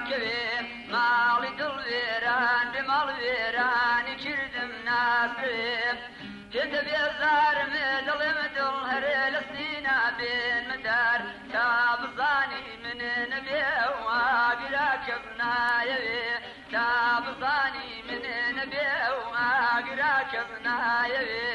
كبير مالي دل ويران بمال ويراني كردم ناسرين كنت بيزار مدل مدل هريل السينا بين مدار تابزاني من نبي واقرا كبنا يبي تابزاني من نبي واقرا كبنا يبي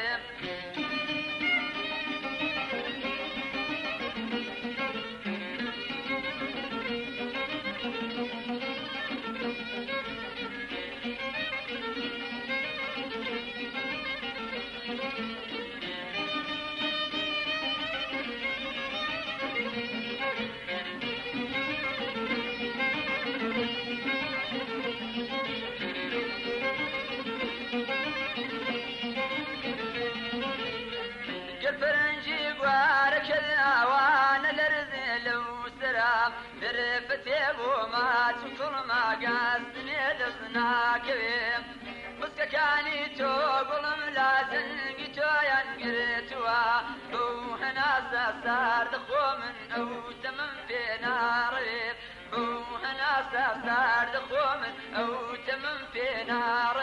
فرنجي قوارك الأوان الرزل وسرام برفتي وما تكل ما قصدني دزنا كبير مسكاني توقل ملازن قتو ينقرتوا بوهنا ساسار دخو من أوت من في نار بوهنا ساسار دخو من أوت من في نار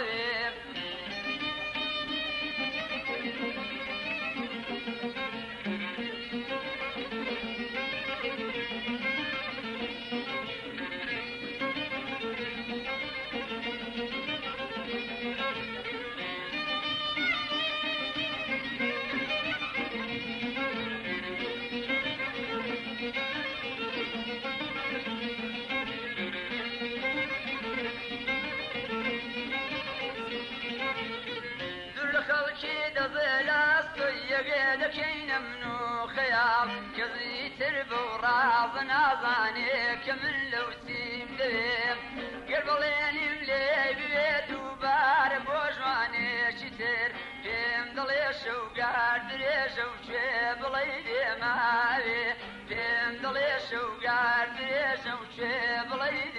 يقيدك ينمنو خيال كذي تربو راضنا ظانيك من لو سيم ديم قربلين ملي بيت وبار بوجواني شتر فيم ضليش وقار دريش وشيب ليدي مالي فيم ضليش وقار دريش وشيب ليدي